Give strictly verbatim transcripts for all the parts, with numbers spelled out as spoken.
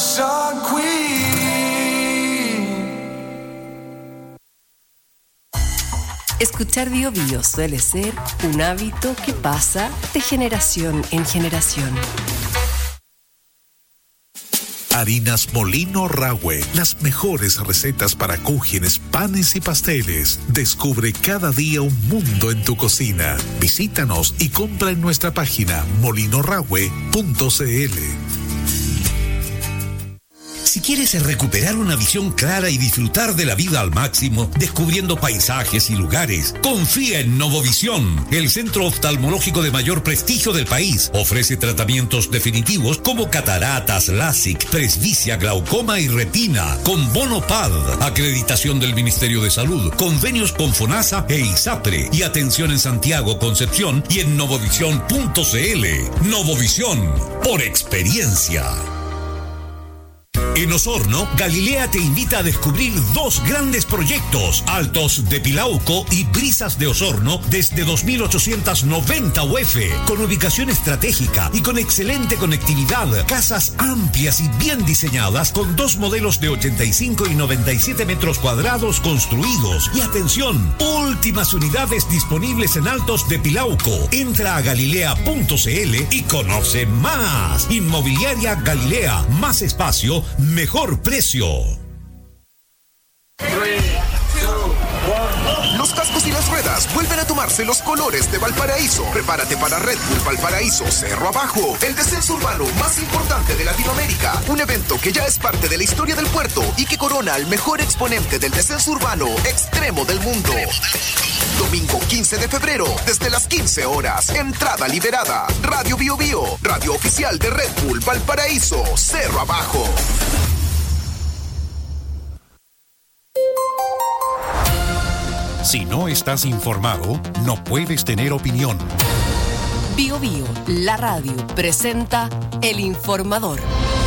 Fashion Queen. Escuchar Bio Bio suele ser un hábito que pasa de generación en generación. Harinas Molino Rahue, las mejores recetas para cúgenes, panes y pasteles. Descubre cada día un mundo en tu cocina. Visítanos y compra en nuestra página molino rahue punto c l. Si quieres recuperar una visión clara y disfrutar de la vida al máximo, descubriendo paisajes y lugares, confía en Novovisión, el centro oftalmológico de mayor prestigio del país. Ofrece tratamientos definitivos como cataratas, LASIK, presbicia, glaucoma y retina, con bono P A D, acreditación del Ministerio de Salud, convenios con FONASA e ISAPRE, y atención en Santiago, Concepción y en novovisión punto c l. Novovisión, por experiencia. En Osorno, Galilea te invita a descubrir dos grandes proyectos, Altos de Pilauco y Brisas de Osorno, desde dos mil ochocientos noventa U F, con ubicación estratégica y con excelente conectividad, casas amplias y bien diseñadas, con dos modelos de ochenta y cinco y noventa y siete metros cuadrados construidos. Y atención, últimas unidades disponibles en Altos de Pilauco. Entra a galilea punto c l y conoce más. Inmobiliaria Galilea, más espacio, mejor precio. Los cascos y las ruedas vuelven a tomarse los colores de Valparaíso. Prepárate para Red Bull Valparaíso Cerro Abajo, el descenso urbano más importante de Latinoamérica. Un evento que ya es parte de la historia del puerto y que corona al mejor exponente del descenso urbano extremo del mundo. Domingo quince de febrero, desde las quince horas. Entrada liberada. Radio Bio Bio, radio oficial de Red Bull Valparaíso Cerro Abajo. Si no estás informado, no puedes tener opinión. Bio Bio, la radio, presenta El Informador.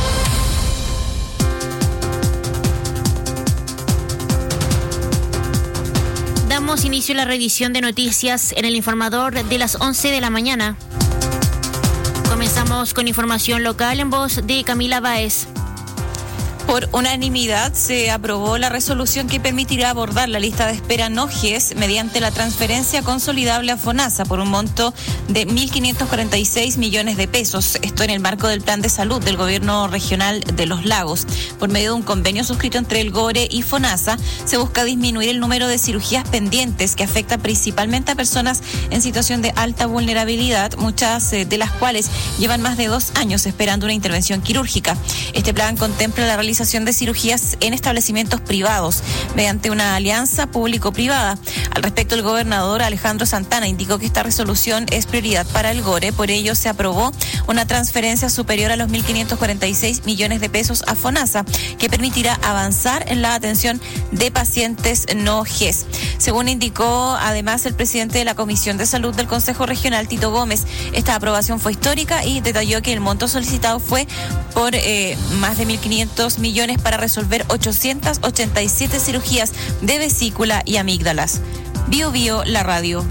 Damos inicio a la revisión de noticias en El Informador de las once de la mañana. Comenzamos con información local en voz de Camila Báez. Por unanimidad se aprobó la resolución que permitirá abordar la lista de espera no G E S mediante la transferencia consolidable a FONASA por un monto de mil quinientos cuarenta y seis millones de pesos. Esto en el marco del Plan de Salud del Gobierno Regional de Los Lagos. Por medio de un convenio suscrito entre el GORE y FONASA, se busca disminuir el número de cirugías pendientes que afecta principalmente a personas en situación de alta vulnerabilidad, muchas de las cuales llevan más de dos años esperando una intervención quirúrgica. Este plan contempla la realización de cirugías en establecimientos privados mediante una alianza público-privada. Al respecto, el gobernador Alejandro Santana indicó que esta resolución es prioridad para el GORE, por ello se aprobó una transferencia superior a los mil quinientos cuarenta y seis millones de pesos a FONASA, que permitirá avanzar en la atención de pacientes no G E S. Según indicó además el presidente de la Comisión de Salud del Consejo Regional, Tito Gómez, esta aprobación fue histórica y detalló que el monto solicitado fue por eh, más de mil quinientos millones para resolver ochocientas ochenta y siete cirugías de vesícula y amígdalas. Bio Bio, la radio.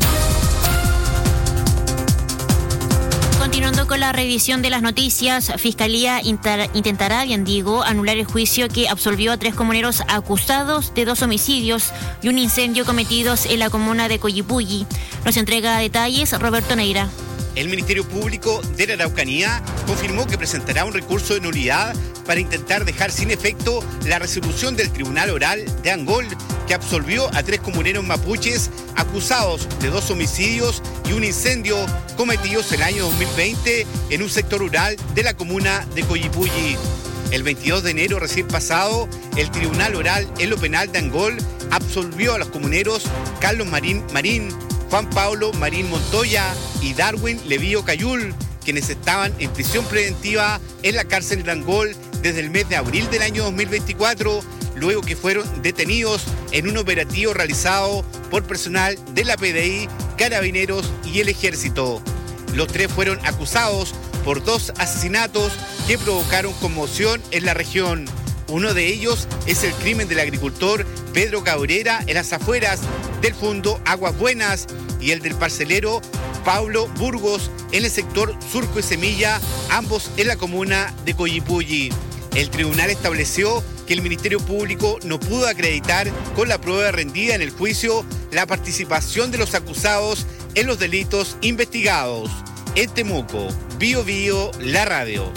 Continuando con la revisión de las noticias, Fiscalía intentará, bien digo, anular el juicio que absolvió a tres comuneros acusados de dos homicidios y un incendio cometidos en la comuna de Coyipulli. Nos entrega detalles Roberto Neira. El Ministerio Público de la Araucanía confirmó que presentará un recurso de nulidad para intentar dejar sin efecto la resolución del Tribunal Oral de Angol que absolvió a tres comuneros mapuches acusados de dos homicidios y un incendio cometidos el año dos mil veinte en un sector rural de la comuna de Coyipulli. El veintidós de enero recién pasado, el Tribunal Oral en lo penal de Angol absolvió a los comuneros Carlos Marín Marín, Juan Pablo Marín Montoya y Darwin Levío Cayul, quienes estaban en prisión preventiva en la cárcel de Angol desde el mes de abril del año dos mil veinticuatro, luego que fueron detenidos en un operativo realizado por personal de la P D I, Carabineros y el Ejército. Los tres fueron acusados por dos asesinatos que provocaron conmoción en la región. Uno de ellos es el crimen del agricultor Pedro Cabrera en las afueras del Fundo Aguas Buenas y el del parcelero Pablo Burgos en el sector Surco y Semilla, ambos en la comuna de Coyipulli. El tribunal estableció que el Ministerio Público no pudo acreditar con la prueba rendida en el juicio la participación de los acusados en los delitos investigados. En Temuco, Bio Bio, la radio.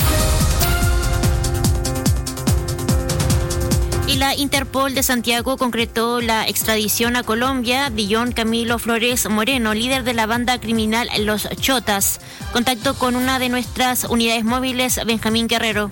Y la Interpol de Santiago concretó la extradición a Colombia de John Camilo Flores Moreno, líder de la banda criminal Los Chotas. Contacto con una de nuestras unidades móviles, Benjamín Guerrero.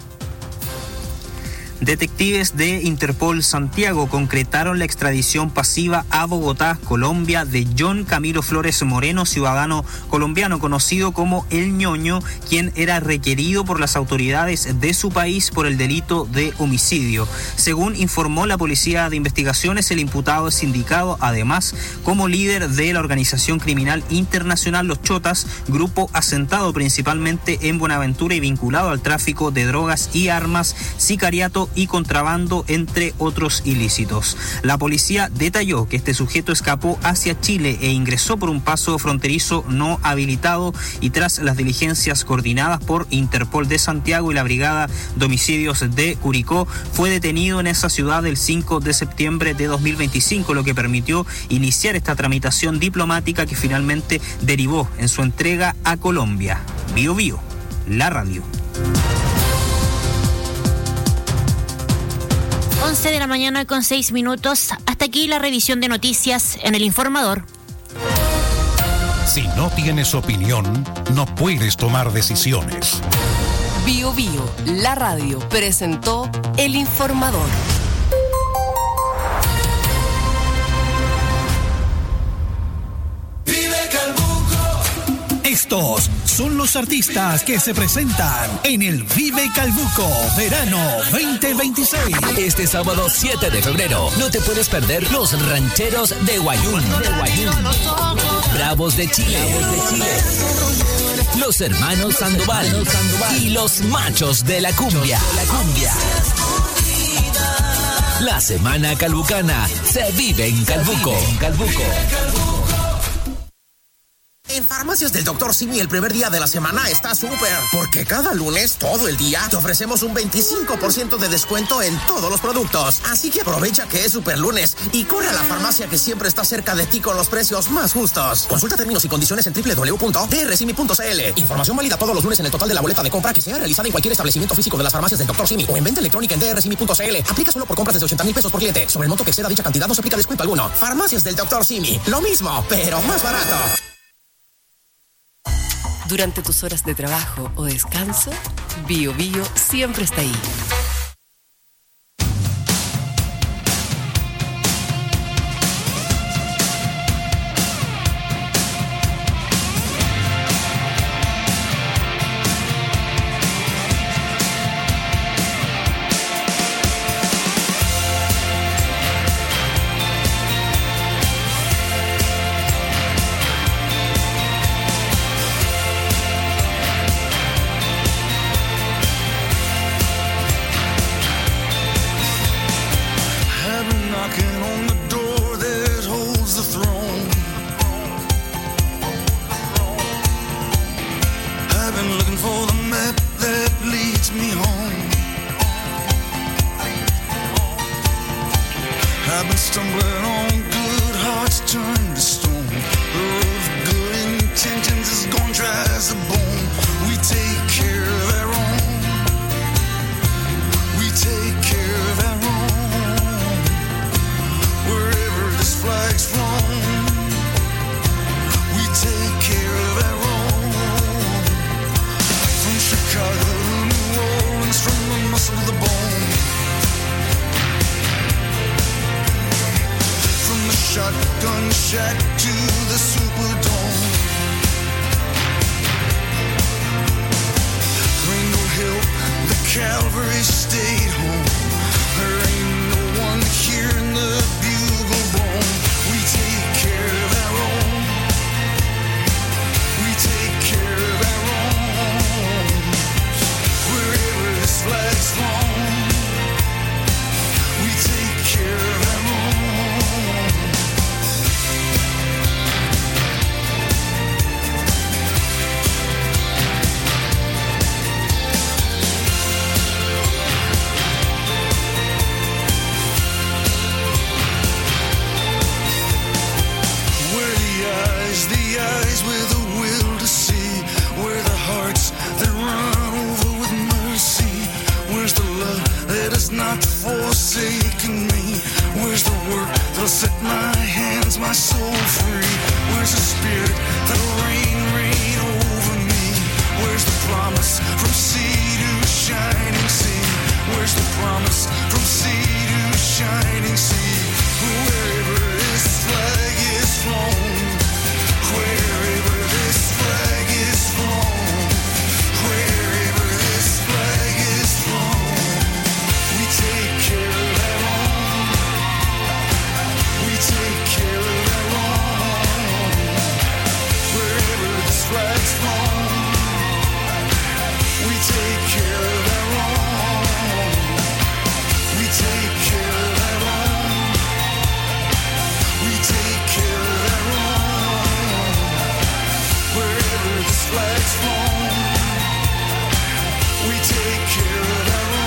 Detectives de Interpol Santiago concretaron la extradición pasiva a Bogotá, Colombia, de John Camilo Flores Moreno, ciudadano colombiano conocido como El Ñoño, quien era requerido por las autoridades de su país por el delito de homicidio. Según informó la Policía de Investigaciones, el imputado es indicado además como líder de la organización criminal internacional Los Chotas, grupo asentado principalmente en Buenaventura y vinculado al tráfico de drogas y armas, sicariato y contrabando, entre otros ilícitos. La policía detalló que este sujeto escapó hacia Chile e ingresó por un paso fronterizo no habilitado, y tras las diligencias coordinadas por Interpol de Santiago y la Brigada de Homicidios de Curicó, fue detenido en esa ciudad el cinco de septiembre de dos mil veinticinco, lo que permitió iniciar esta tramitación diplomática que finalmente derivó en su entrega a Colombia. Bio Bio, la radio. once de la mañana con seis minutos. Hasta aquí la revisión de noticias en El Informador. Si no tienes opinión, no puedes tomar decisiones. Bio Bio, la radio, presentó El Informador. Estos son los artistas que se presentan en el Vive Calbuco Verano veinte veintiséis. Este sábado siete de febrero no te puedes perder los rancheros de Guayún, de Guayún. Bravos de Chile, Bravos de Chile. Los hermanos Sandoval y los machos de la cumbia. La cumbia. La semana calbucana se vive en Calbuco. En Calbuco. En Farmacias del doctor Simi el primer día de la semana está súper, porque cada lunes, todo el día, te ofrecemos un veinticinco por ciento de descuento en todos los productos. Así que aprovecha que es super lunes y corre a la farmacia que siempre está cerca de ti con los precios más justos. Consulta términos y condiciones en doble u doble u doble u punto d r simi punto c l. Información válida todos los lunes en el total de la boleta de compra que sea realizada en cualquier establecimiento físico de las Farmacias del doctor Simi o en venta electrónica en d r simi punto c l. Aplica solo por compras desde ochenta mil pesos por cliente. Sobre el monto que exceda dicha cantidad no se aplica descuento alguno. Farmacias del doctor Simi. Lo mismo, pero más barato. Durante tus horas de trabajo o descanso, Bio Bio siempre está ahí. set my hands, my soul free? Where's the spirit that'll rain, rain over me? Where's the promise from sea to shining sea? Where's the promise from sea to shining sea? Wherever this flag is flown, wherever this flag is flown, wherever this flag is flown, we take care of that wrong. We take care of that wrong. Wherever this flag's flown, we take care of that wrong. We take care of that wrong. We take care of that wrong. Wherever this flag's flown, we take care of that wrong.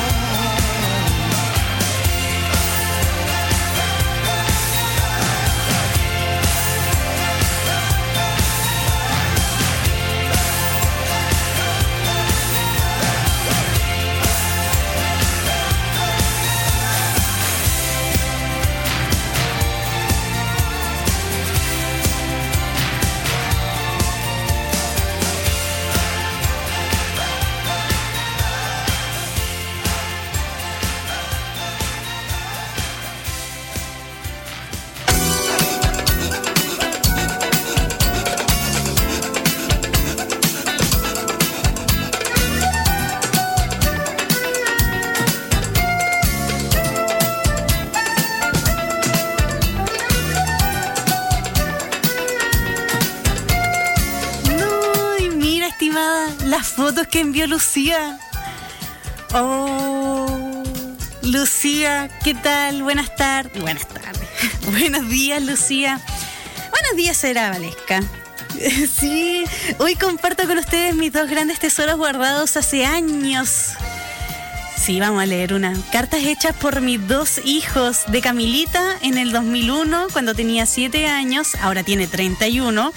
Las fotos que envió Lucía. Oh, Lucía, ¿qué tal? Buenas tardes. Buenas tardes. Buenos días, Lucía. Buenos días, Sara Valesca. Sí, hoy comparto con ustedes mis dos grandes tesoros guardados hace años. Sí, vamos a leer una. Cartas hechas por mis dos hijos, de Camilita en el dos mil uno, cuando tenía siete años, ahora tiene treinta y uno.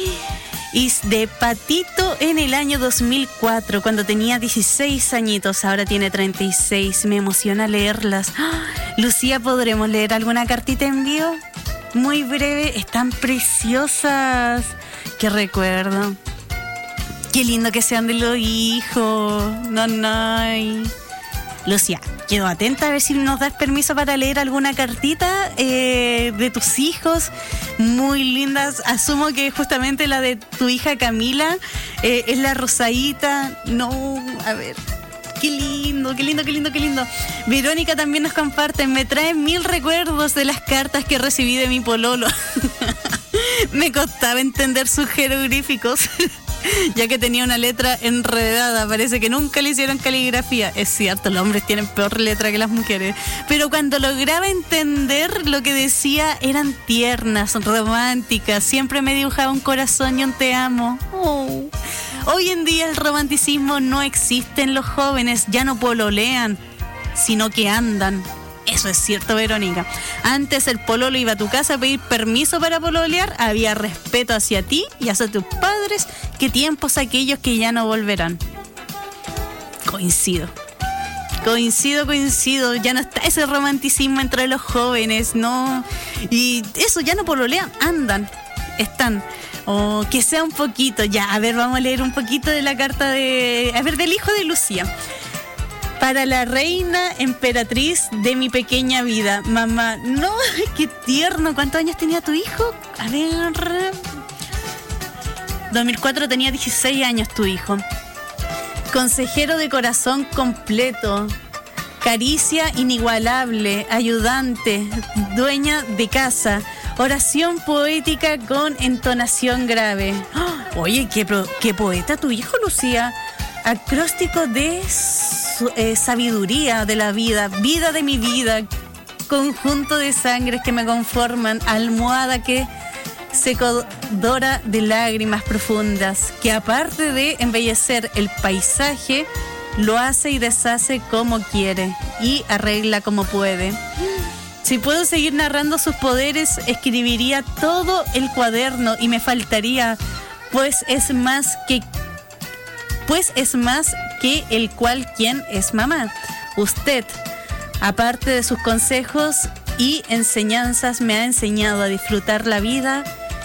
Y de Patito en el año dos mil cuatro, cuando tenía dieciséis añitos, ahora tiene treinta y seis. Me emociona leerlas. ¡Ah! Lucía, ¿podremos leer alguna cartita en vivo? Muy breve, están preciosas. Qué recuerdo. Qué lindo que sean de los hijos. No, no. Lucía, quedo atenta a ver si nos das permiso para leer alguna cartita eh, de tus hijos. Muy lindas. Asumo que justamente la de tu hija Camila eh, es la rosadita. No, a ver. Qué lindo, qué lindo, qué lindo, qué lindo. Verónica también nos comparte. Me trae mil recuerdos de las cartas que recibí de mi pololo. Me costaba entender sus jeroglíficos. Ya que tenía una letra enredada, parece que nunca le hicieron caligrafía. Es cierto, los hombres tienen peor letra que las mujeres. Pero cuando lograba entender lo que decía, eran tiernas, románticas. Siempre me dibujaba un corazón y un te amo. Oh. Hoy en día el romanticismo no existe en los jóvenes. Ya no pololean, sino que andan. Eso es cierto, Verónica. Antes el pololo iba a tu casa a pedir permiso para pololear. Había respeto hacia ti y hacia tus padres. Qué tiempos aquellos que ya no volverán. Coincido. Coincido, coincido. Ya no está ese romanticismo entre los jóvenes, ¿no? Y eso, ya no pololean, andan, están. O que sea un poquito. Ya, a ver, vamos a leer un poquito de la carta de... A ver, del hijo de Lucía. Para la reina emperatriz de mi pequeña vida. Mamá, no, qué tierno. ¿Cuántos años tenía tu hijo? A ver... dos mil cuatro tenía dieciséis años tu hijo. Consejero de corazón completo. Caricia inigualable. Ayudante. Dueña de casa. Oración poética con entonación grave. ¡Oh! Oye, qué, pro, qué poeta tu hijo, Lucía. Acróstico de su, eh, sabiduría de la vida, vida de mi vida, conjunto de sangres que me conforman, almohada que se codora de lágrimas profundas, que aparte de embellecer el paisaje, lo hace y deshace como quiere y arregla como puede. Si puedo seguir narrando sus poderes, escribiría todo el cuaderno y me faltaría, pues es más que Pues es más que el cual quien es mamá. Usted, aparte de sus consejos y enseñanzas, me ha enseñado a disfrutar la vida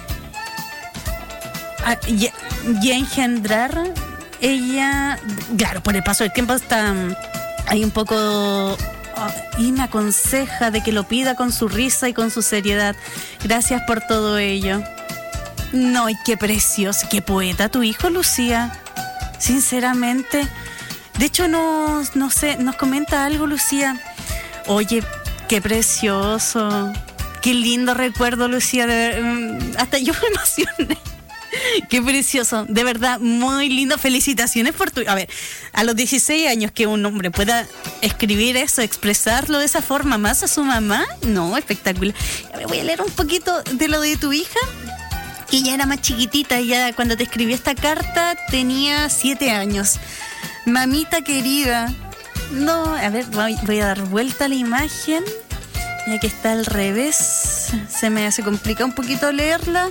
a, y, y a engendrar. Ella, claro, por el paso del tiempo está ahí un poco... y me aconseja de que lo pida con su risa y con su seriedad. Gracias por todo ello. No, y qué precioso, qué poeta tu hijo, Lucía. Sinceramente. De hecho, nos, no sé, nos comenta algo, Lucía. Oye, qué precioso. Qué lindo recuerdo, Lucía. De, hasta yo me emocioné. Qué precioso, de verdad, muy lindo. Felicitaciones por tu... A ver, a los dieciséis años que un hombre pueda escribir eso, expresarlo de esa forma más a su mamá, no, espectacular. A ver, voy a leer un poquito de lo de tu hija, que ya era más chiquitita, ya cuando te escribí esta carta tenía siete años. Mamita querida, no, a ver, voy, voy a dar vuelta a la imagen, ya que está al revés, se me hace complicado un poquito leerla.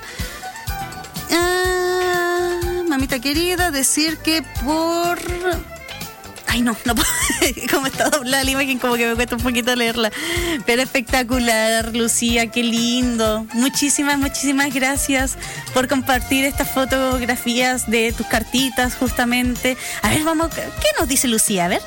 Ah, mamita querida, decir que por... Ay, no, no puedo. Como está doblada la imagen, como que me cuesta un poquito leerla. Pero espectacular, Lucía, qué lindo. Muchísimas, muchísimas gracias por compartir estas fotografías de tus cartitas, justamente. A ver, vamos, ¿qué nos dice Lucía? A ver.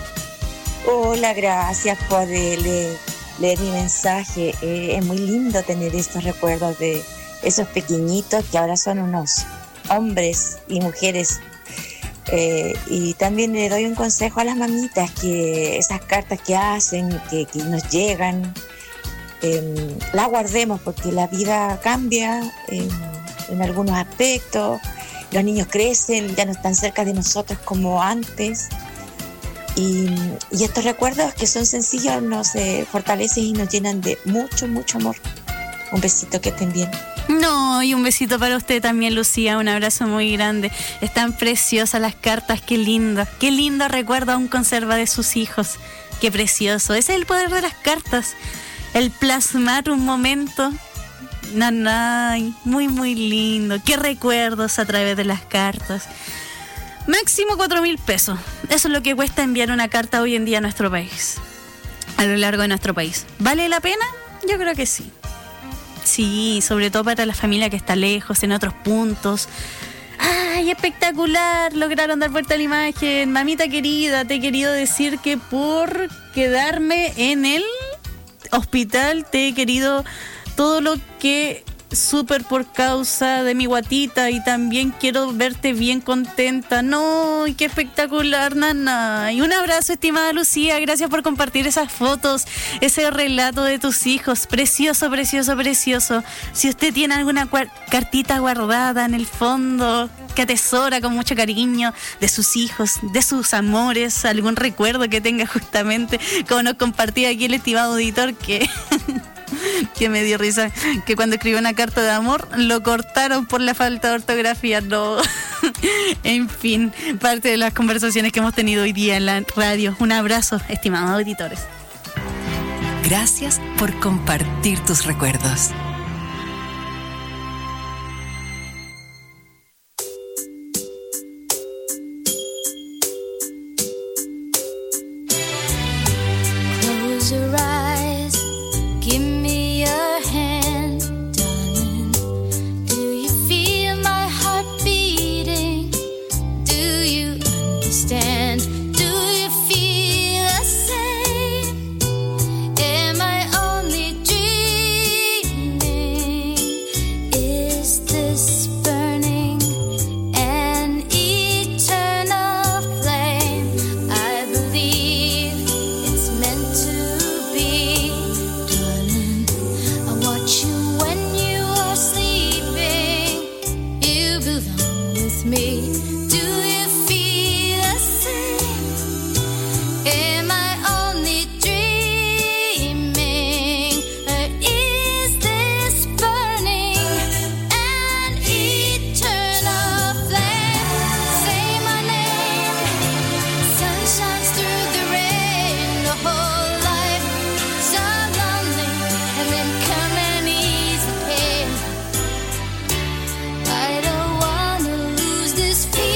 Hola, gracias por leer, leer mi mensaje. Eh, es muy lindo tener estos recuerdos de esos pequeñitos que ahora son unos hombres y mujeres. Eh, y también le doy un consejo a las mamitas, que esas cartas que hacen, que, que nos llegan, eh, las guardemos, porque la vida cambia eh, en algunos aspectos. Los niños crecen, ya no están cerca de nosotros como antes. Y, y estos recuerdos que son sencillos nos eh, fortalecen y nos llenan de mucho, mucho amor. Un besito, que estén bien. No, y un besito para usted también, Lucía, un abrazo muy grande. Están preciosas las cartas, qué lindo, qué lindo recuerdo aún conserva de sus hijos. Qué precioso, ese es el poder de las cartas, el plasmar un momento. Nanay, muy muy lindo, qué recuerdos a través de las cartas. Máximo cuatro mil pesos, eso es lo que cuesta enviar una carta hoy en día a nuestro país, a lo largo de nuestro país. ¿Vale la pena? Yo creo que sí. Sí, sobre todo para la familia que está lejos, en otros puntos. ¡Ay, espectacular! Lograron dar vuelta a la imagen. Mamita querida, te he querido decir que por quedarme en el hospital te he querido todo lo que... súper por causa de mi guatita, y también quiero verte bien contenta. No, qué espectacular, nana. Y un abrazo, estimada Lucía, gracias por compartir esas fotos, ese relato de tus hijos. Precioso, precioso, precioso. Si usted tiene alguna cua- cartita guardada en el fondo que atesora con mucho cariño de sus hijos, de sus amores, algún recuerdo que tenga, justamente como nos compartía aquí el estimado auditor, que que me dio risa, que cuando escribió una carta de amor lo cortaron por la falta de ortografía. No. En fin, parte de las conversaciones que hemos tenido hoy día en la radio. Un abrazo, estimados auditores. Gracias por compartir tus recuerdos. Close your eyes. Give me your hand, darling. Do you feel my heart beating? Do you understand? Do you feel the same? Am I only dreaming? Is this burning an eternal flame? I believe it's meant to be. Me. Do you feel the same? Am I only dreaming? Or is this burning an eternal flame? Say my name. Sun shines through the rain. The whole life so lonely, and then come and ease the pain. I don't want this feeling.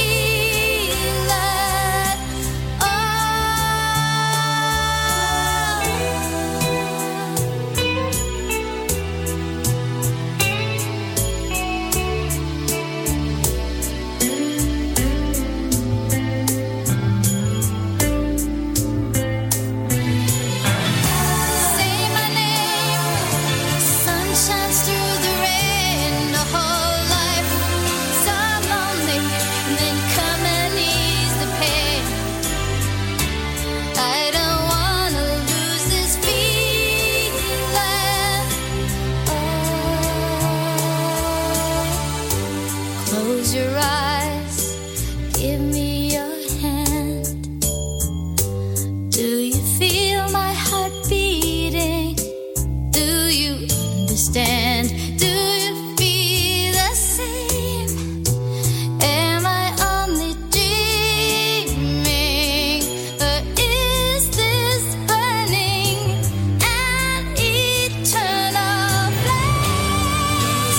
your eyes, give me your hand. Do you feel my heart beating? Do you understand? Do you feel the same? Am I only dreaming? Or is this burning an eternal flame?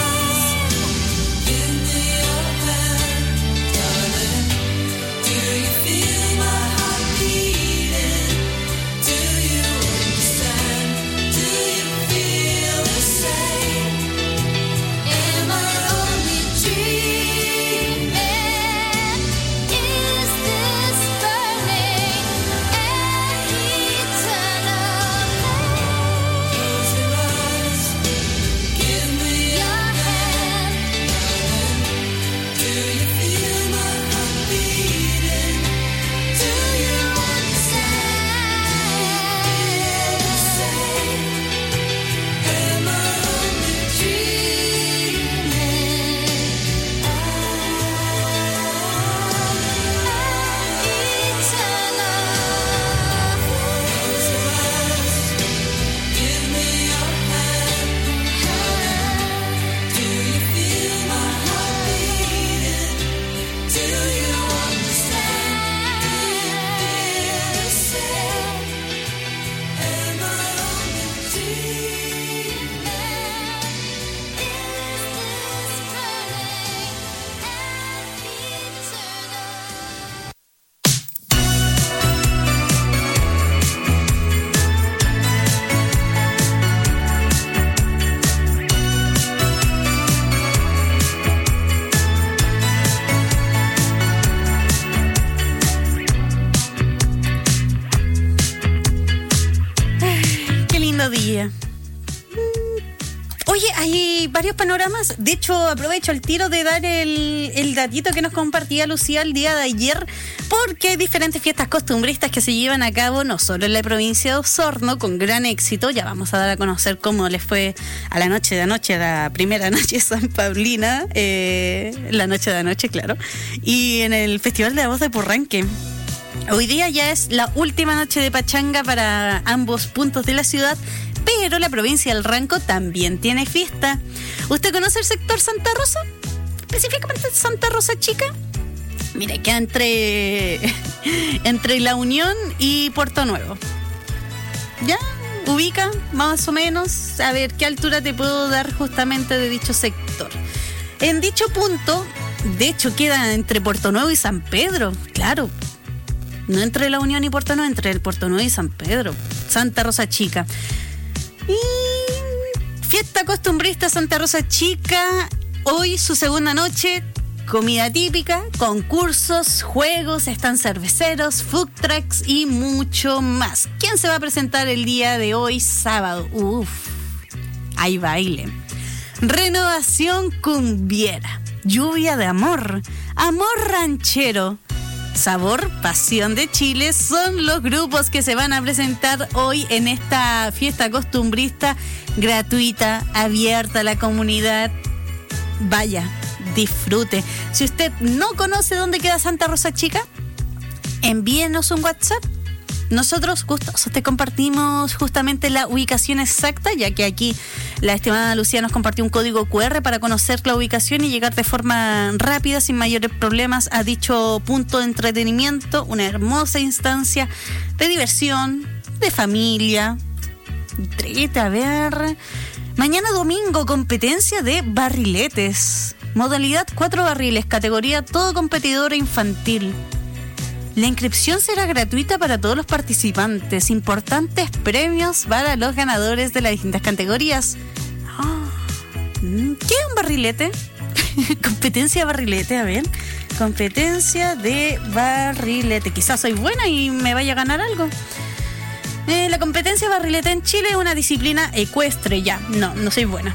Give me your hand, darling. Do you feel my heart beating? Do you understand? Do you feel the same? Am I only dreaming? Is this burning an eternal flame? Close your eyes, give me your hand. Do you feel my heart beating? Do you understand the same? Am I only Qué lindo día. Oye, hay varios panoramas. De hecho, aprovecho el tiro de dar el, el datito que nos compartía Lucía el día de ayer, porque hay diferentes fiestas costumbristas que se llevan a cabo no solo en la provincia de Osorno, con gran éxito. Ya vamos a dar a conocer cómo les fue a la noche de anoche, a la primera noche de San Paulina, eh, la noche de anoche, claro, y en el Festival de la Voz de Purranque. Hoy día ya es la última noche de pachanga para ambos puntos de la ciudad, pero la provincia del Ranco también tiene fiesta. ¿Usted conoce el sector Santa Rosa? Específicamente Santa Rosa Chica. Mire, queda entre, entre La Unión y Puerto Nuevo. ¿Ya? Ubica más o menos a ver qué altura te puedo dar justamente de dicho sector. En dicho punto, de hecho, queda entre Puerto Nuevo y San Pedro. Claro. No entre La Unión y Puerto Nuevo, entre el Puerto Nuevo y San Pedro. Santa Rosa Chica. Y fiesta costumbrista Santa Rosa Chica. Hoy su segunda noche. Comida típica, concursos, juegos, están cerveceros, food trucks y mucho más. ¿Quién se va a presentar el día de hoy, sábado? Uf, hay baile. Renovación cumbiera. Lluvia de amor. Amor ranchero. Sabor, Pasión de Chile son los grupos que se van a presentar hoy en esta fiesta costumbrista gratuita, abierta a la comunidad. Vaya, disfrute. Si usted no conoce dónde queda Santa Rosa Chica, envíenos un WhatsApp. Nosotros gustosos te compartimos justamente la ubicación exacta, ya que aquí la estimada Lucía nos compartió un código cu erre para conocer la ubicación y llegar de forma rápida, sin mayores problemas, a dicho punto de entretenimiento, una hermosa instancia de diversión, de familia. Trete, a ver. Mañana domingo, competencia de barriletes. Modalidad cuatro barriles, categoría todo competidor infantil. La inscripción será gratuita para todos los participantes. Importantes premios para los ganadores de las distintas categorías. Oh, ¿qué es un barrilete? Competencia de barrilete, a ver. Competencia de barrilete. Quizás soy buena y me vaya a ganar algo. Eh, la competencia de barrilete en Chile es una disciplina ecuestre. Ya, no, no soy buena.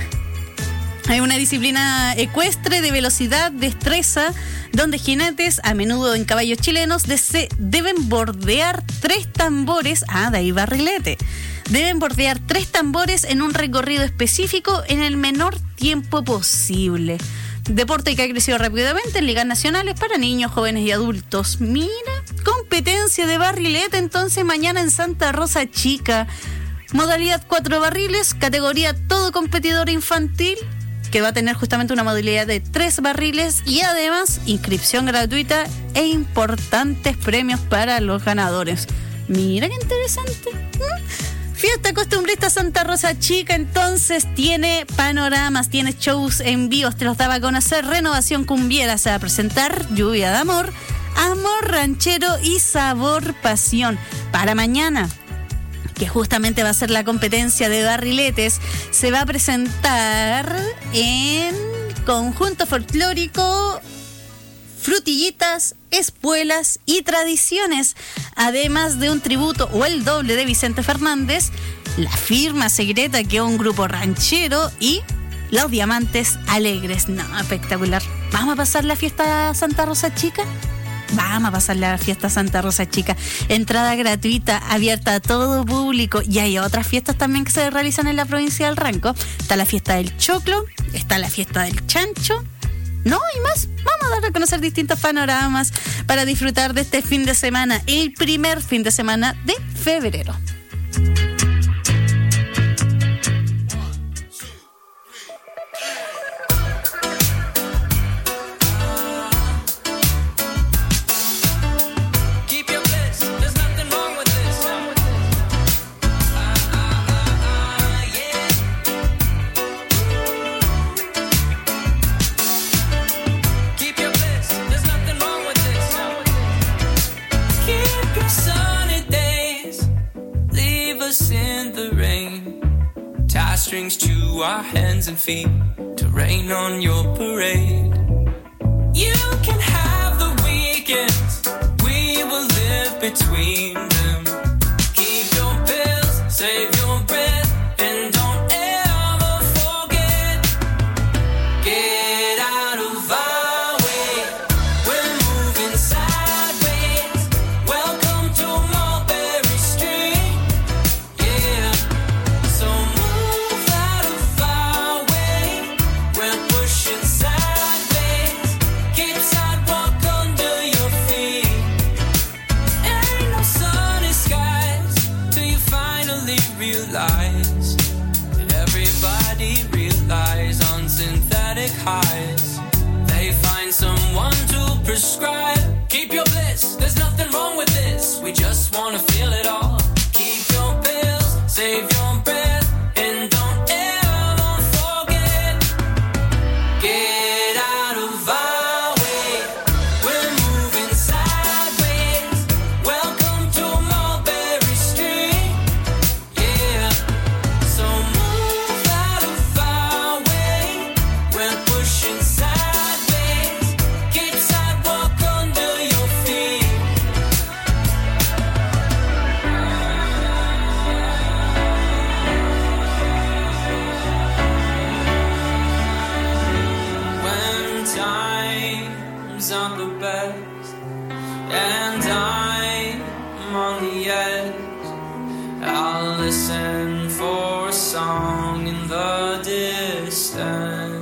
Hay una disciplina ecuestre de velocidad, destreza, donde jinetes, a menudo en caballos chilenos, de se deben bordear tres tambores. Ah, de ahí barrilete. Deben bordear tres tambores en un recorrido específico en el menor tiempo posible. deporte que ha crecido rápidamente en ligas nacionales para niños, jóvenes y adultos. Mira, competencia de barrilete entonces mañana en Santa Rosa Chica. Modalidad cuatro barriles, categoría todo competidor infantil, que va a tener justamente una modalidad de tres barriles y además inscripción gratuita e importantes premios para los ganadores. Mira qué interesante. ¿Mm? Fiesta Costumbrista Santa Rosa Chica entonces tiene panoramas, tiene shows en vivo, te los daba a conocer. Renovación Cumbiera se va a presentar, Lluvia de Amor, Amor Ranchero y Sabor Pasión. Para mañana, que justamente va a ser la competencia de barriletes, se va a presentar en conjunto folclórico Frutillitas, Espuelas y Tradiciones, además de un tributo o el doble de Vicente Fernández, La Firma Secreta, que es un grupo ranchero, y Los Diamantes Alegres. No, espectacular. ¿Vamos a pasar la fiesta Santa Rosa Chica? Vamos a pasar la fiesta Santa Rosa Chica. Entrada gratuita, abierta a todo público. Y hay otras fiestas también que se realizan en la provincia del Ranco. Está la fiesta del Choclo, está la fiesta del Chancho. No, y más. Vamos a dar a conocer distintos panoramas para disfrutar de este fin de semana, el primer fin de semana de febrero. Strings to our hands and feet to rain on your parade. You can have the weekends, we will live between them. Keep your pills, save your breath, and don't ever forget. Get out of our way, we're moving sideways. Welcome to Mulberry Street, yeah. So move out of our way, we're pushing sideways. Keep sidewalk under your feet. Ain't no sunny skies till you finally realize that everybody relies on synthetic highs. They find someone to prescribe. Keep your bliss, there's nothing wrong with this. We just wanna feel it all. Keep your pills, save your breath, and don't ever forget. Get out of our way, we're moving sideways. Welcome to Mulberry Street, yeah. So move out of our way, we're pushing sideways. Keep sidewalk under your feet. When times are the best and I'm on the edge, I'll listen for a song in the distance.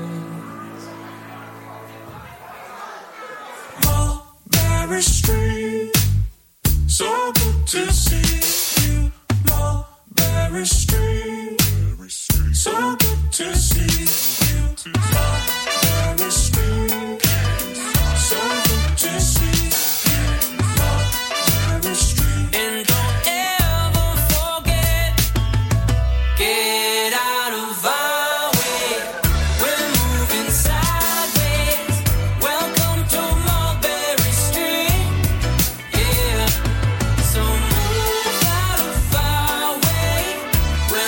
Mulberry Street, so good to see you. Mulberry Street, so good to see you. Mulberry Street, so good to see you. Mulberry Street, and don't ever forget. Get out of our way, we're moving sideways. Welcome to Mulberry Street, yeah. So move out of our way, we're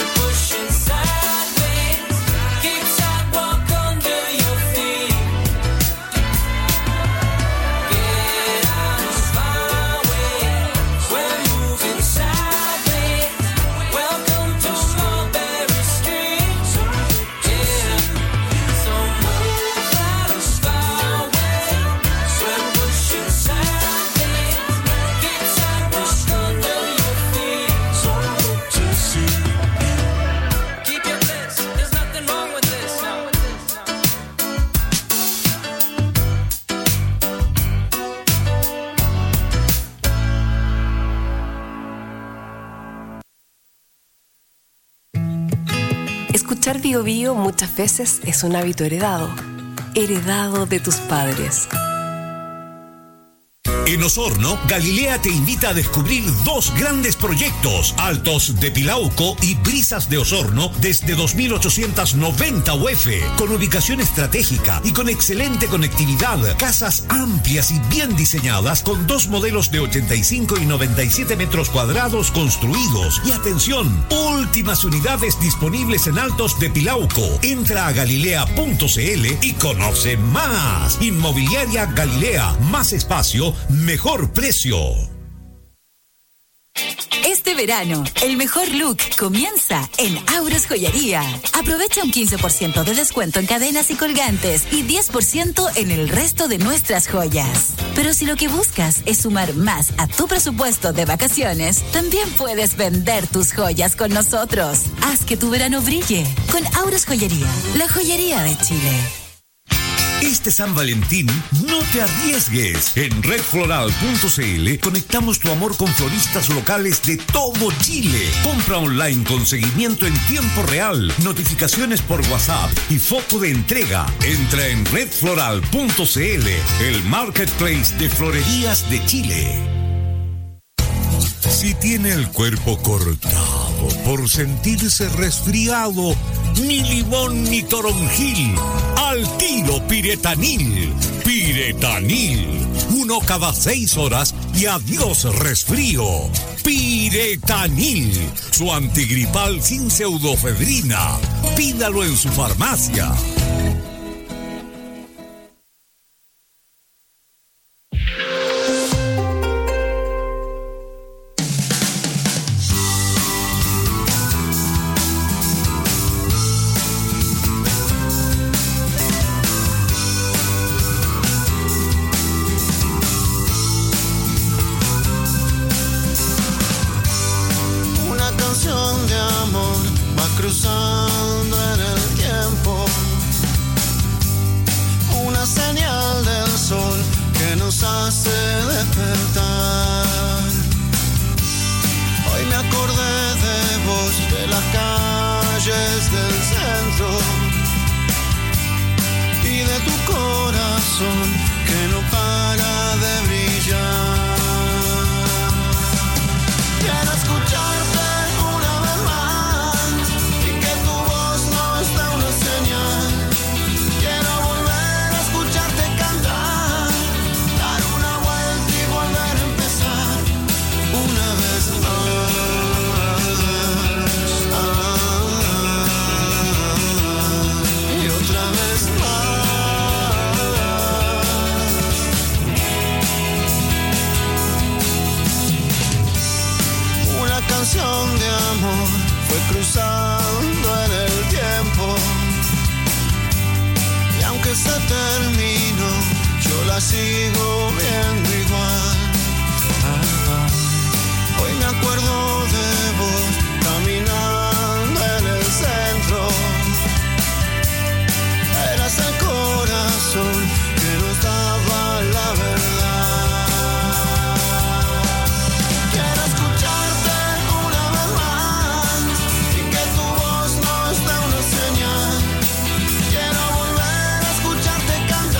Bio Bio muchas veces es un hábito heredado, heredado de tus padres. En Osorno, Galilea te invita a descubrir dos grandes proyectos, Altos de Pilauco y Brisas de Osorno, desde dos mil ochocientos noventa U F, con ubicación estratégica y con excelente conectividad, casas amplias y bien diseñadas, con dos modelos de ochenta y cinco y noventa y siete metros cuadrados construidos. Y atención, últimas unidades disponibles en Altos de Pilauco. Entra a galilea punto c l y conoce más. Inmobiliaria Galilea, más espacio, mejor precio. Este verano, el mejor look comienza en Auros Joyería. Aprovecha un quince por ciento de descuento en cadenas y colgantes y diez por ciento en el resto de nuestras joyas. Pero si lo que buscas es sumar más a tu presupuesto de vacaciones, también puedes vender tus joyas con nosotros. Haz que tu verano brille con Auros Joyería, la joyería de Chile. Este San Valentín, no te arriesgues. En red floral punto c l conectamos tu amor con floristas locales de todo Chile. Compra online con seguimiento en tiempo real, notificaciones por WhatsApp y foto de entrega. Entra en red floral punto c l, el marketplace de florerías de Chile. Si tiene el cuerpo cortado por sentirse resfriado, ni limón ni toronjil, al tiro Piretanil. Piretanil, uno cada seis horas y adiós resfrío. Piretanil, su antigripal sin pseudofedrina. Pídalo en su farmacia. Quiero volver a escucharte cantar.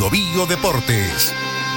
Bio Bio Deportes.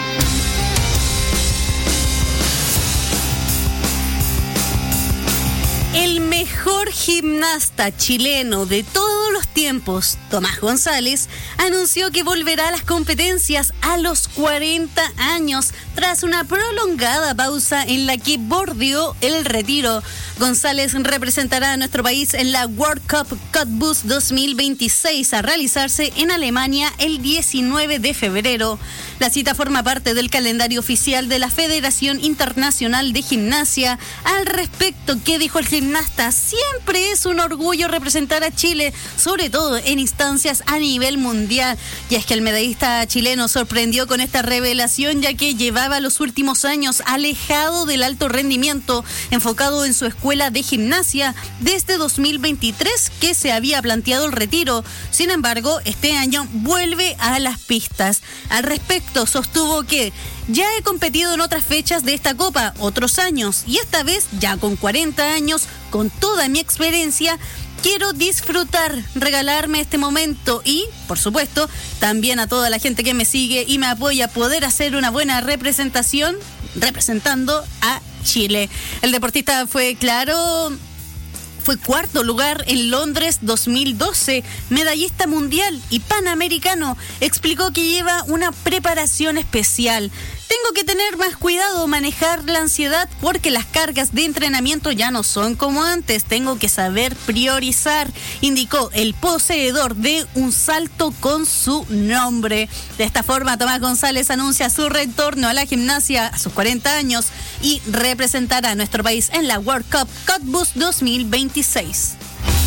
El mejor gimnasta chileno de todos los tiempos, Tomás González, anunció que volverá a las competencias a los cuarenta años tras una prolongada pausa en la que bordeó el retiro. González representará a nuestro país en la World Cup Cottbus dos mil veintiséis a realizarse en Alemania el diecinueve de febrero. La cita forma parte del calendario oficial de la Federación Internacional de Gimnasia. Al respecto, ¿qué dijo el gimnasta? Siempre es un orgullo representar a Chile, sobre todo en instancias a nivel mundial. Y es que el medallista chileno sorprendió con esta revelación, ya que llevaba los últimos años alejado del alto rendimiento, enfocado en su escuela de gimnasia desde dos mil veintitrés, que se había planteado el retiro. Sin embargo, este año vuelve a las pistas. Al respecto, sostuvo que ya he competido en otras fechas de esta Copa, otros años, y esta vez, ya con cuarenta años, con toda mi experiencia, quiero disfrutar, regalarme este momento y, por supuesto, también a toda la gente que me sigue y me apoya, poder hacer una buena representación representando a Chile. El deportista fue claro... Fue cuarto lugar en Londres dos mil doce, medallista mundial y panamericano. Explicó que lleva una preparación especial. Tengo que tener más cuidado, manejar la ansiedad, porque las cargas de entrenamiento ya no son como antes. Tengo que saber priorizar, indicó el poseedor de un salto con su nombre. De esta forma, Tomás González anuncia su retorno a la gimnasia a sus cuarenta años y representará a nuestro país en la World Cup Cottbus dos mil veintiséis.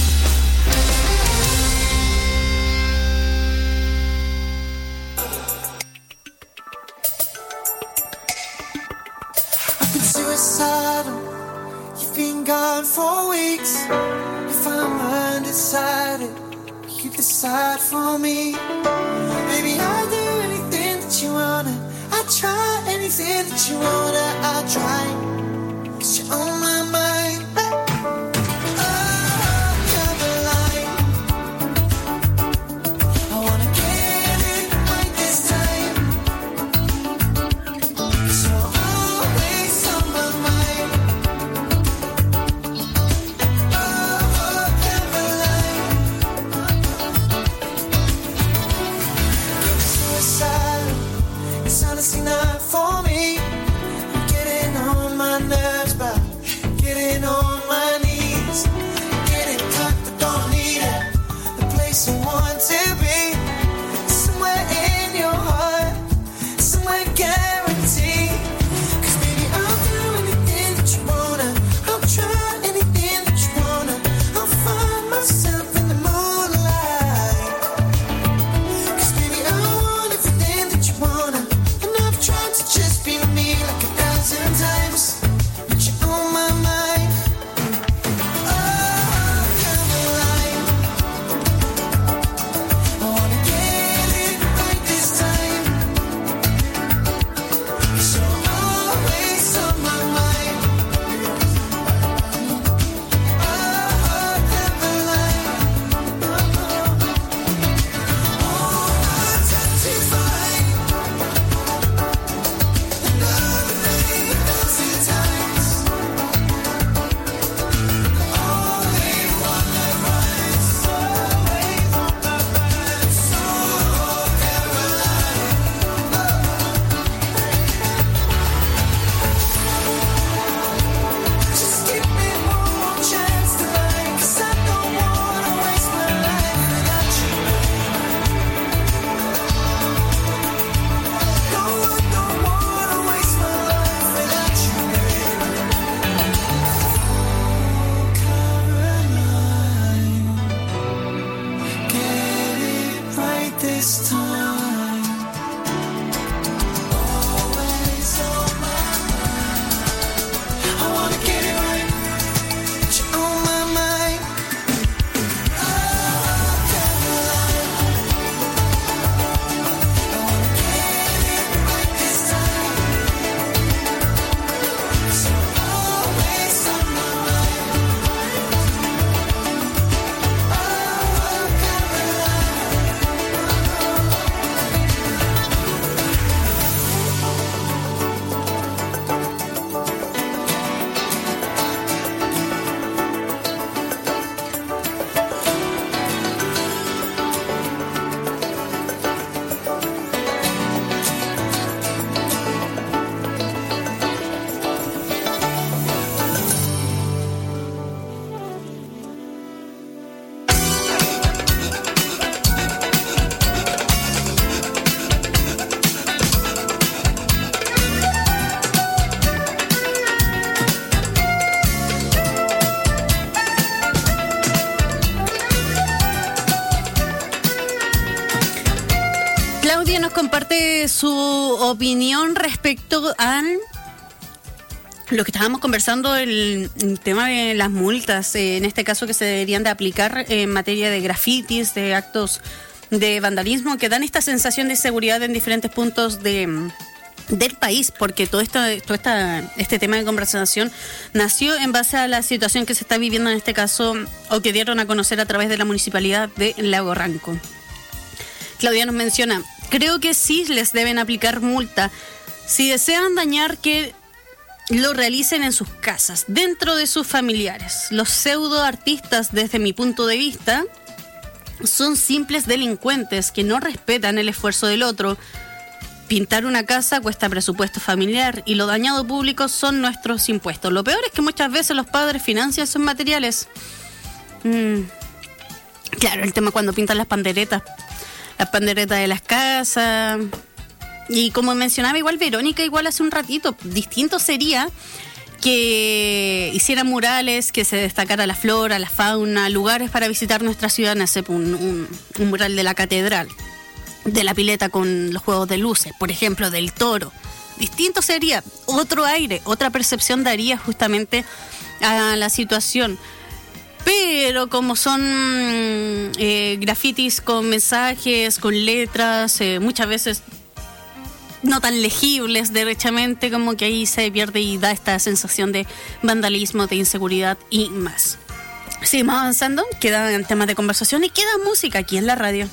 Suicidal, you've been gone for weeks. If I'm undecided, you decide for me. Baby, I'll do anything that you wanna. I'll try anything that you wanna. I'll try, 'cause you're on my mind. Honestly not for me. I'm getting on my nos comparte su opinión respecto a lo que estábamos conversando, el, el tema de las multas, eh, en este caso que se deberían de aplicar en materia de grafitis, de actos de vandalismo, que dan esta sensación de seguridad en diferentes puntos de del país, porque todo esto, todo esta, este tema de conversación nació en base a la situación que se está viviendo en este caso, o que dieron a conocer a través de la municipalidad de Lago Ranco. Claudia nos menciona, creo que sí les deben aplicar multa. Si desean dañar, que lo realicen en sus casas, dentro de sus familiares. Los pseudo artistas, desde mi punto de vista, son simples delincuentes que no respetan el esfuerzo del otro. Pintar una casa cuesta presupuesto familiar y lo dañado público son nuestros impuestos. Lo peor es que muchas veces los padres financian sus materiales. Mm. Claro, el tema cuando pintan las panderetas. Las panderetas de las casas. Y como mencionaba igual Verónica, igual hace un ratito, distinto sería que hicieran murales, que se destacara la flora, la fauna, lugares para visitar nuestra ciudad. Nace un, un, un mural de la catedral, de la pileta con los juegos de luces, por ejemplo, del toro. Distinto sería, otro aire, otra percepción daría justamente a la situación. Pero como son eh, grafitis con mensajes, con letras, eh, muchas veces no tan legibles derechamente, como que ahí se pierde y da esta sensación de vandalismo, de inseguridad y más. Seguimos avanzando, quedan temas de conversación y queda música aquí en la radio.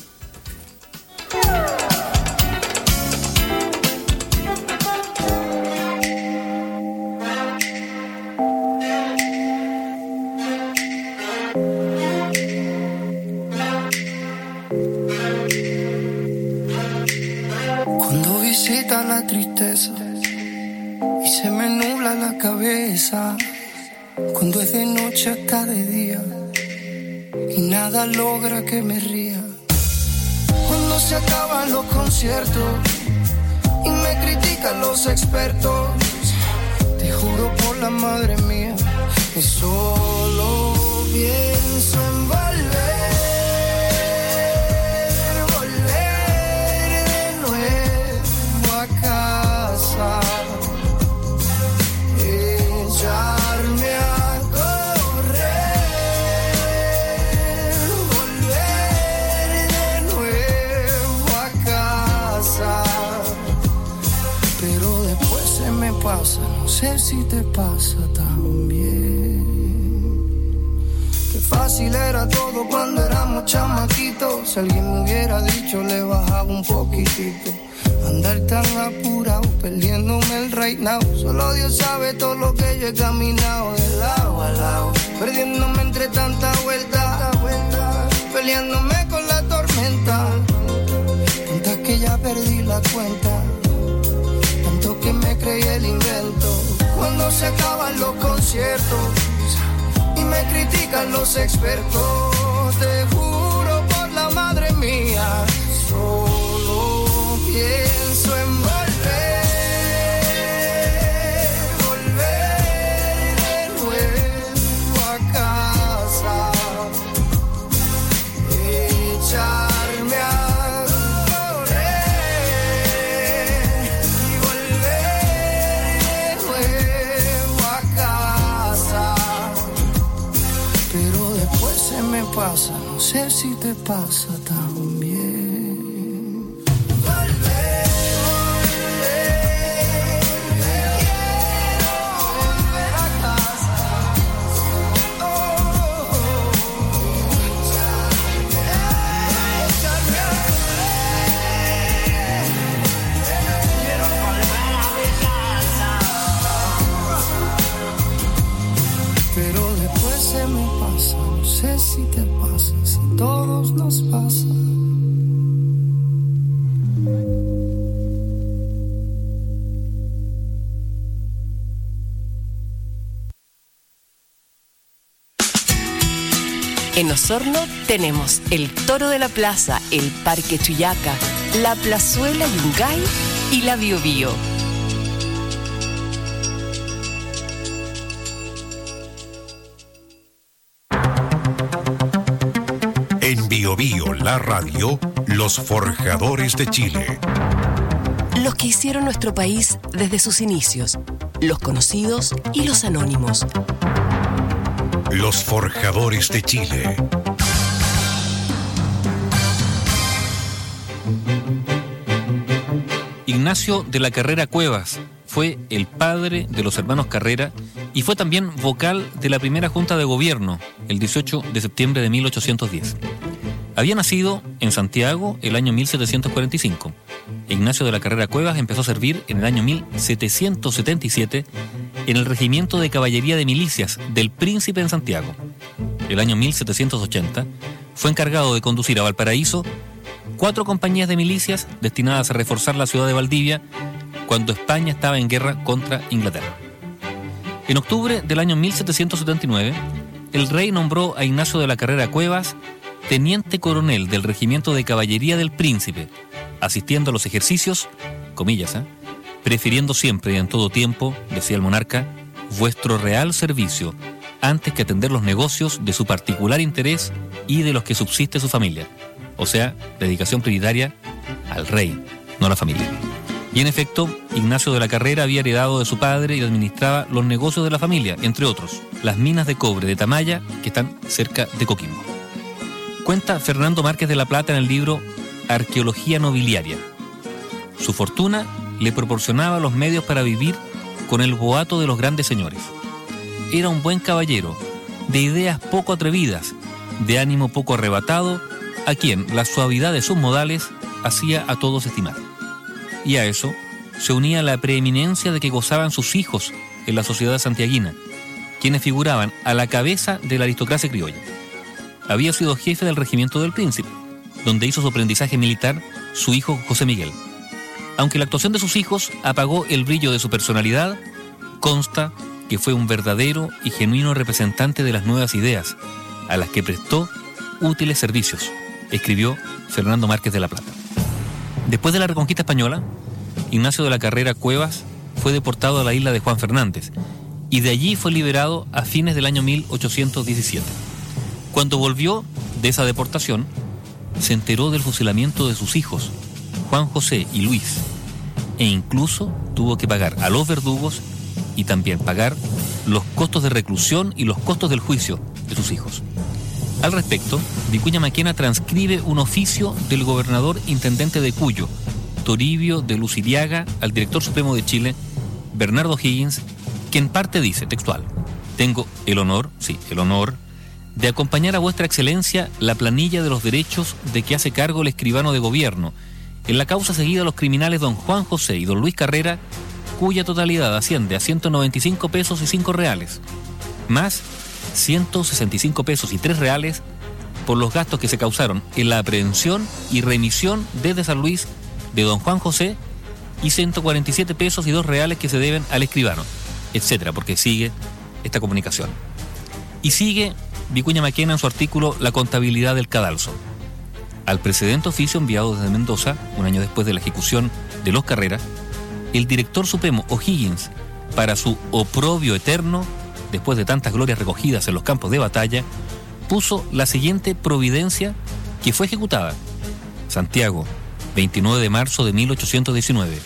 Cuando visita la tristeza y se me nubla la cabeza, cuando es de noche hasta de día y nada logra que me ría. Cuando se acaban los conciertos y me critican los expertos, te juro por la madre mía que solo pienso en volver, volver de nuevo a casa, echarme a correr, volver de nuevo a casa. Pero después se me pasa, no sé si te pasa también. Qué fácil era todo cuando éramos chamaquitos. Si alguien me hubiera dicho, le bajaba un poquitito. Andar tan apurado, perdiéndome el right now. Solo Dios sabe todo lo que yo he caminado de lado a lado, perdiéndome entre tanta vuelta, vuelta, peleándome con la tormenta. Tantas que ya perdí la cuenta, tanto que me creí el invento. Cuando se acaban los conciertos y me critican los expertos, te juro por la madre mía, solo pienso en volver, volver de nuevo a casa, echarme a correr y volver de nuevo a casa. Pero después se me pasa, no sé si te pasa también. Pero después se me pasa, no sé si te pasa, si todos nos pasa. En Osorno tenemos el Toro de la Plaza, el Parque Chuyaca, la Plazuela Yungay y la Biobío. En Biobío, la radio, Los Forjadores de Chile. Los que hicieron nuestro país desde sus inicios, los conocidos y los anónimos. Los Forjadores de Chile. Ignacio de la Carrera Cuevas fue el padre de los hermanos Carrera y fue también vocal de la primera Junta de Gobierno, el dieciocho de septiembre de mil ochocientos diez. Había nacido en Santiago el año mil setecientos cuarenta y cinco. Ignacio de la Carrera Cuevas empezó a servir en el año mil setecientos setenta y siete en el Regimiento de Caballería de Milicias del Príncipe en Santiago. El año mil setecientos ochenta fue encargado de conducir a Valparaíso cuatro compañías de milicias destinadas a reforzar la ciudad de Valdivia cuando España estaba en guerra contra Inglaterra. En octubre del año mil setecientos setenta y nueve, el rey nombró a Ignacio de la Carrera Cuevas teniente coronel del Regimiento de Caballería del Príncipe, asistiendo a los ejercicios, comillas, ¿eh? prefiriendo siempre y en todo tiempo, decía el monarca, vuestro real servicio, antes que atender los negocios de su particular interés y de los que subsiste su familia. O sea, dedicación prioritaria al rey, no a la familia. Y en efecto, Ignacio de la Carrera había heredado de su padre y administraba los negocios de la familia, entre otros, las minas de cobre de Tamaya, que están cerca de Coquimbo. Cuenta Fernando Márquez de la Plata en el libro Arqueología Nobiliaria. Su fortuna le proporcionaba los medios para vivir con el boato de los grandes señores. Era un buen caballero, de ideas poco atrevidas, de ánimo poco arrebatado, a quien la suavidad de sus modales hacía a todos estimar. Y a eso se unía la preeminencia de que gozaban sus hijos en la sociedad santiaguina, quienes figuraban a la cabeza de la aristocracia criolla. Había sido jefe del Regimiento del Príncipe, donde hizo su aprendizaje militar su hijo José Miguel. Aunque la actuación de sus hijos apagó el brillo de su personalidad, consta que fue un verdadero y genuino representante de las nuevas ideas, a las que prestó útiles servicios, escribió Fernando Márquez de la Plata. Después de la reconquista española, Ignacio de la Carrera Cuevas fue deportado a la isla de Juan Fernández y de allí fue liberado a fines del año mil ochocientos diecisiete. Cuando volvió de esa deportación, se enteró del fusilamiento de sus hijos, Juan José y Luis, e incluso tuvo que pagar a los verdugos y también pagar los costos de reclusión y los costos del juicio de sus hijos. Al respecto, Vicuña Maquena transcribe un oficio del gobernador intendente de Cuyo, Toribio de Luciliaga, al director supremo de Chile, Bernardo Higgins, que en parte dice, textual: tengo el honor, sí, el honor, de acompañar a vuestra excelencia la planilla de los derechos de que hace cargo el escribano de gobierno, en la causa seguida a los criminales don Juan José y don Luis Carrera, cuya totalidad asciende a ciento noventa y cinco pesos y cinco reales, más ciento sesenta y cinco pesos y tres reales por los gastos que se causaron en la aprehensión y remisión desde San Luis de don Juan José y ciento cuarenta y siete pesos y dos reales que se deben al escribano, etcétera, porque sigue esta comunicación. Y sigue Vicuña Maquena en su artículo La contabilidad del cadalso. Al precedente oficio enviado desde Mendoza, un año después de la ejecución de los Carrera, el director supremo O'Higgins, para su oprobio eterno, después de tantas glorias recogidas en los campos de batalla, puso la siguiente providencia que fue ejecutada. Santiago, veintinueve de marzo de mil ochocientos diecinueve.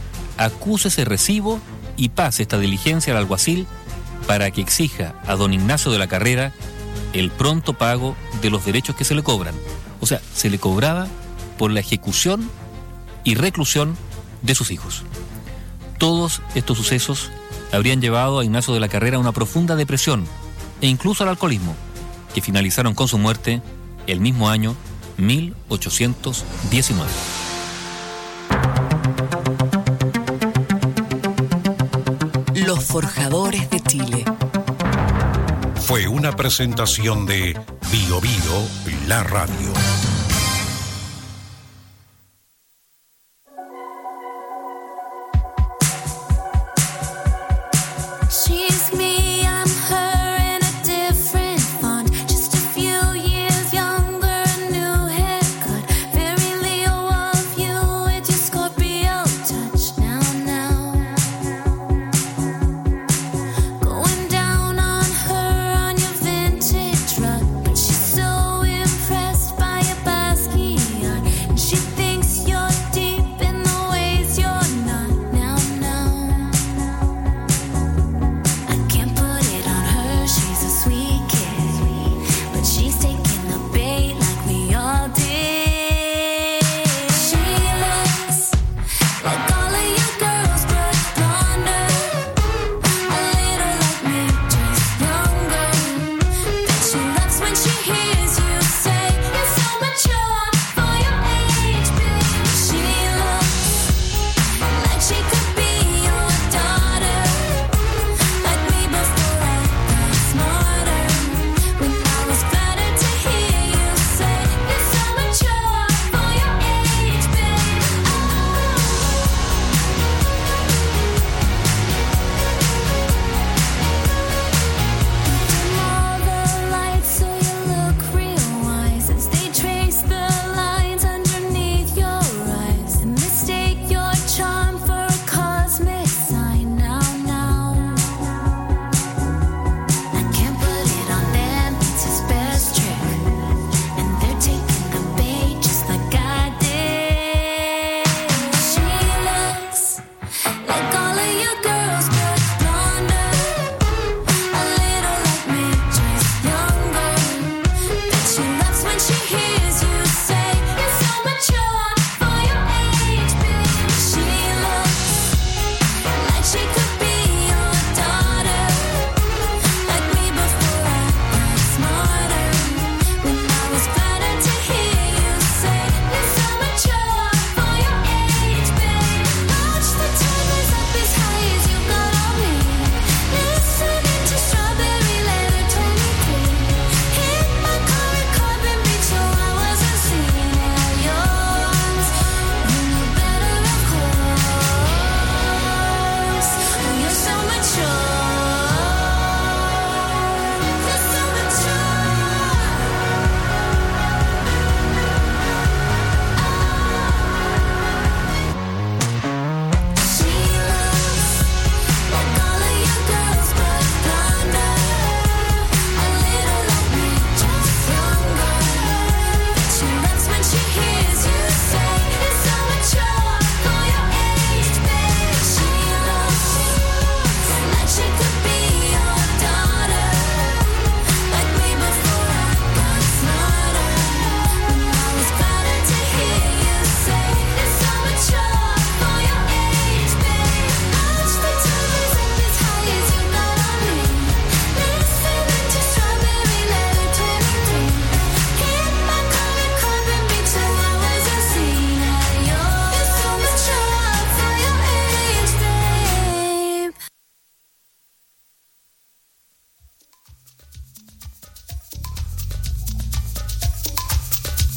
Acúsese recibo y pase esta diligencia al alguacil para que exija a don Ignacio de la Carrera el pronto pago de los derechos que se le cobran. O sea, se le cobraba por la ejecución y reclusión de sus hijos. Todos estos sucesos habrían llevado a Ignacio de la Carrera a una profunda depresión e incluso al alcoholismo, que finalizaron con su muerte el mismo año mil ochocientos diecinueve. Los Forjadores de Chile. Fue una presentación de Bio Bio, la radio. By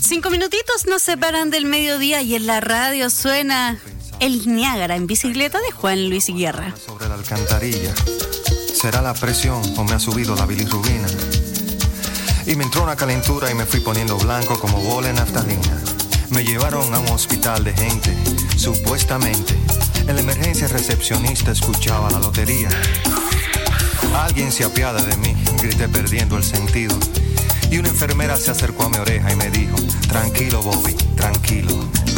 Cinco minutitos nos separan del mediodía y en la radio suena El Niágara en bicicleta de Juan Luis Guerra. Sobre la alcantarilla, será la presión o me ha subido la bilirrubina. Y me entró una calentura y me fui poniendo blanco como bola en naftalina. Me llevaron a un hospital de gente, supuestamente. En la emergencia recepcionista escuchaba la lotería. Alguien se apiada de mí, grité perdiendo el sentido. Y una enfermera se acercó a mi oreja y me dijo: tranquilo, Bobby, tranquilo.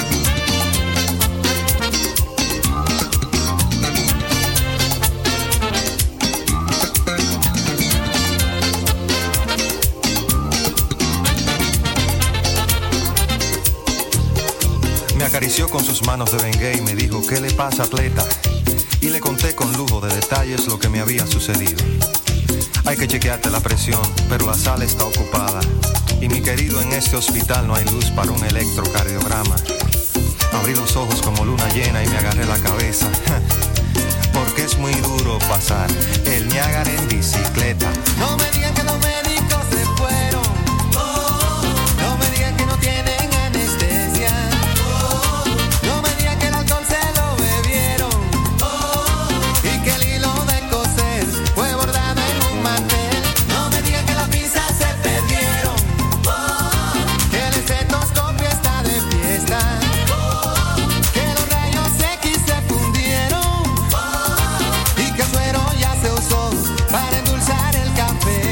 Me acarició con sus manos de Bengay y me dijo: ¿qué le pasa, atleta? Y le conté con lujo de detalles lo que me había sucedido. Hay que chequearte la presión, pero la sala está ocupada. Y mi querido, en este hospital no hay luz para un electrocardiograma. Abrí los ojos como luna llena y me agarré la cabeza. Porque es muy duro pasar el Niágara en bicicleta. No me digan que los médicos se fueron. No me digan que no tienen anestesia. No me digan que el alcohol se lo bebieron. Y que el hilo de coser fue bordado en un mantel. No me digan que las pinzas se perdieron. Que el estetoscopio está de fiesta. Que los rayos X se fundieron. Y que el suero ya se usó para endulzar el café.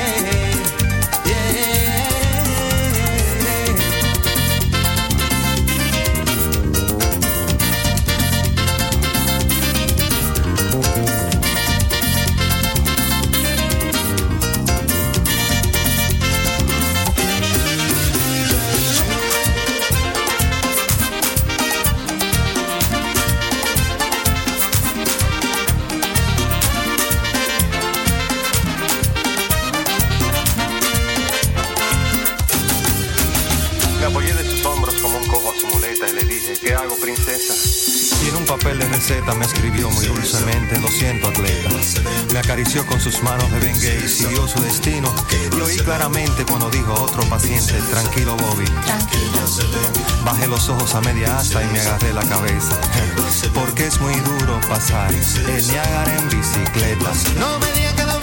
Me apoyé de sus hombros como un cojo a su muleta y le dije: ¿qué hago, princesa? Y en un papel de receta me escribió muy dulcemente: lo siento, atleta. Me acarició con sus manos de Bengay y siguió su destino. Y oí claramente cuando dijo a otro paciente: tranquilo, Bobby. Bajé los ojos a media asta y me agarré la cabeza. Porque es muy duro pasar el Niágara en bicicleta. No me digan que no